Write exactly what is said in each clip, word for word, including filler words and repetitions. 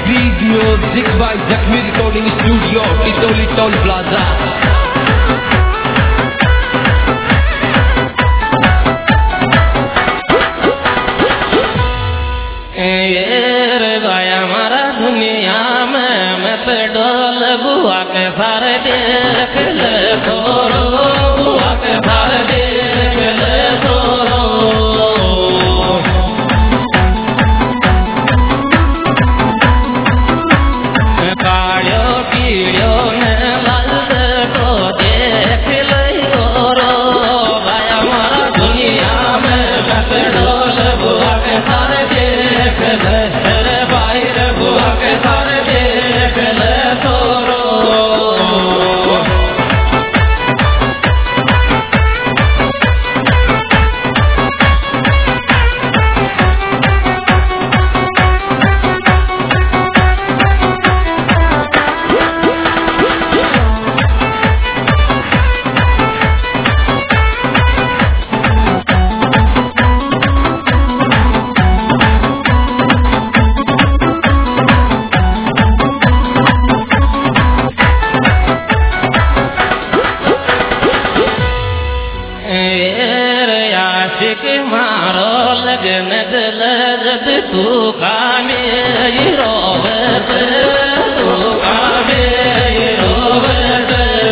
Music by Zakmi Recording Studio, Titoli Toll Plaza. दुनिया में मैं पे डोल बुआ के सारे देख ले तोरो बुआ के सारे देख ले तोरो काड़ियो पीड़ियो ने लाल को देख ले तोरो भाई हमारा दुनिया में मैं पे डोल बुआ के सारे देख ले भाई रे बुआ के सारे देख ले तोरो मारो लगन दिल जब तू कामे रोवत तू कामे रोवत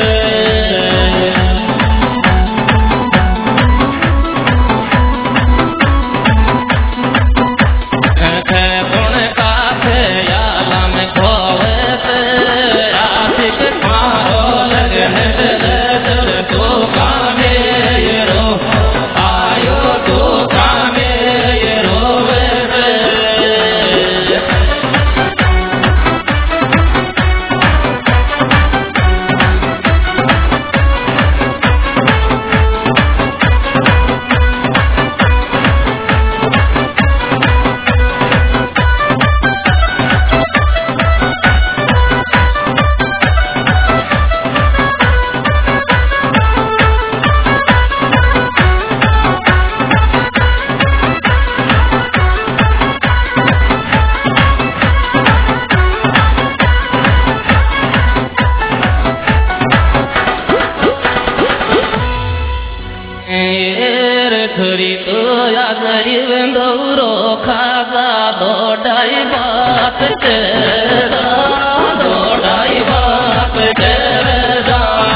कौन काथे याला में खोवत आशिक मारो लगन दिल जब तू कामे रो खरी तो या गरीब दौरो खाजा दौड़ाई बात तेरा दौड़ाई बात तेरा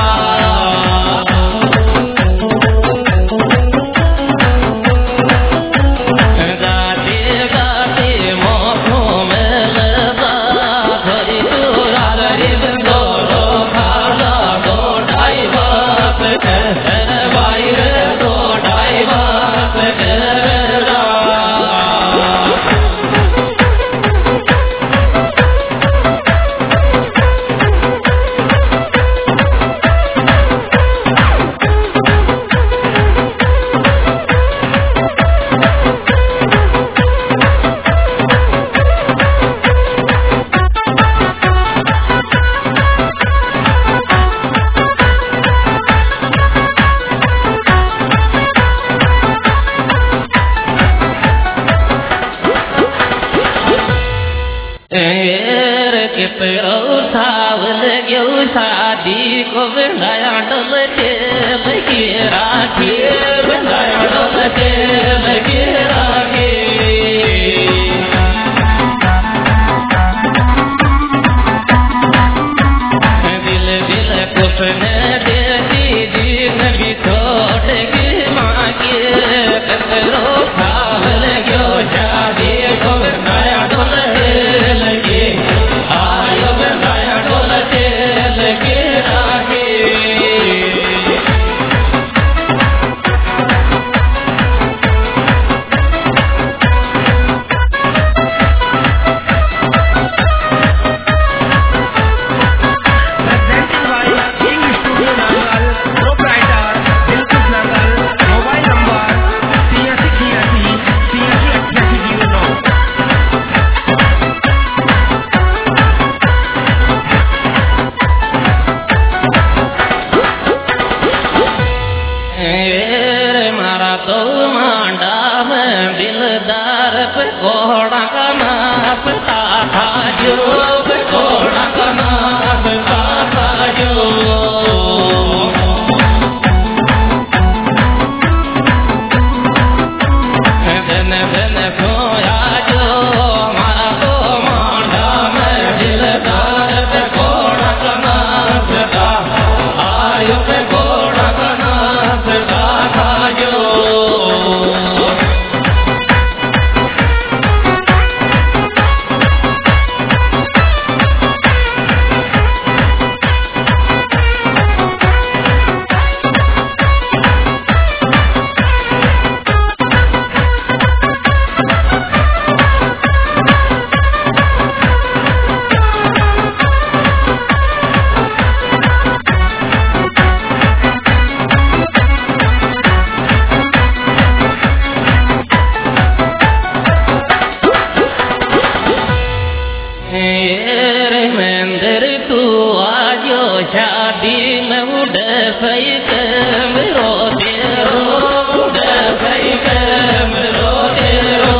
गाते गाते मौसों में लगा खरी तो या गरीब दौरो खाजा दौड़ाई बात तेरा भाई रे दौड़ाई बात तेरा शादी को बनाया डोल के लगी राखी बनाया डोल के लगी राखी दिल दिल कुछ ने देती दिन भी छोड़ की माँ के कतरो खाव लग्यो शादी को बनाया डोल के लगी आयो बनाया डोल के जो कोड़ा कनास साथा जो दिन दिन खोया जो मारा तो मांडा में दिलदार पे कोड़ा कनास दा आयो पे कोड़ा कनास साथा जो शादी में उड़ सही मेरो तेरो उड़ सही मेरो तेरो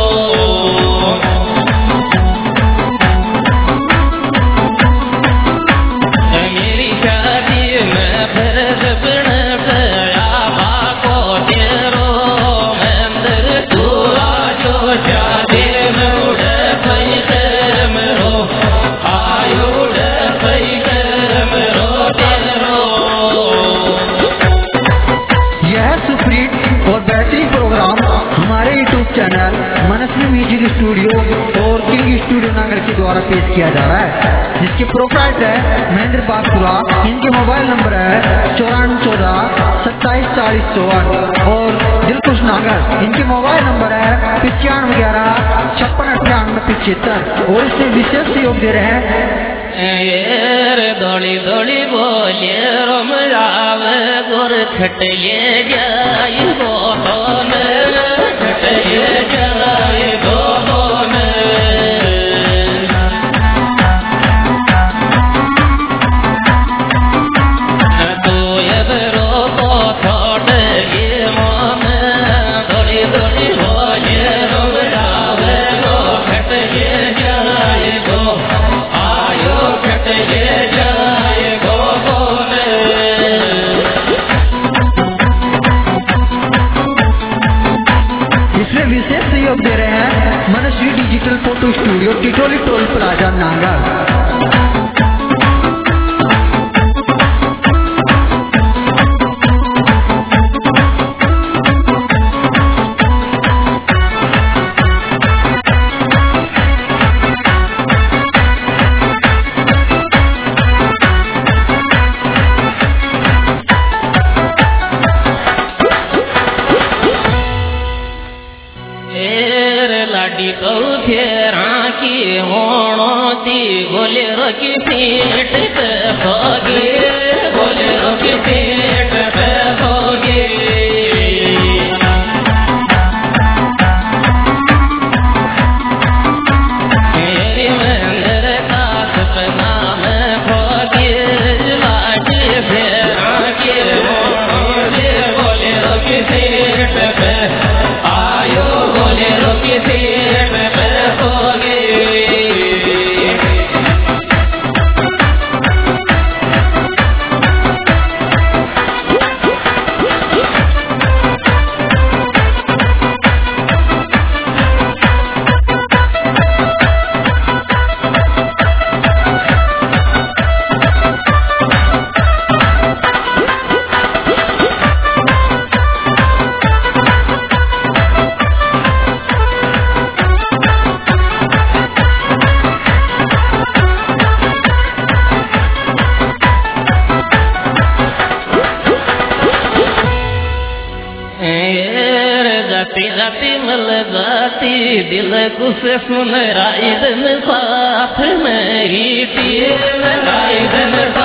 मेरी शादी में फिर सपन गया बाको तेरो मंदिर तू आजो शादी में उड़ सही मेरो आयो उड़ सही और बेहतरीन प्रोग्राम हमारे YouTube channel Manaswi music studio और किंग स्टूडियो नागर के द्वारा पेश किया जा रहा है, जिसके प्रोप्राइटर है महेंद्र बागपुरा। इनके मोबाइल नंबर है चौरानवे चौदह सत्ताईस चालीस चौवन और दिलकुश नागर इनके मोबाइल नंबर है पिचानवे ग्यारह छप्पन अठानवे पिछहत्तर। और इससे विशेष सहयोग दे रहे हैं दौड़ी दौड़ी बोले रोम रावे गोर खटले जाए गोन खटले जाए गोन तो अब रो को छोड़ ये मन दौड़ी दौड़ी बोले रोम रावे गो खटले जाए गो आयो खटले जाए गो गोन इसमें विशेष सहयोग दे रहे हैं Manaswi digital photo studio Titoli toll plaza Nagar. लाडी कौ फेरा की होणो दी बोले रोकी पेट पे होगे बोले रोकी पेट पे होगे मेरी मंदिर का सपना में होगे लाडी फेरा की होणो दी बोले रोकी पेट पे आयो बोले रोकी पेट पे होगे जाती जाती मल जाती दिल कुछ सुन राइदन साथ मेरी तीर राइदन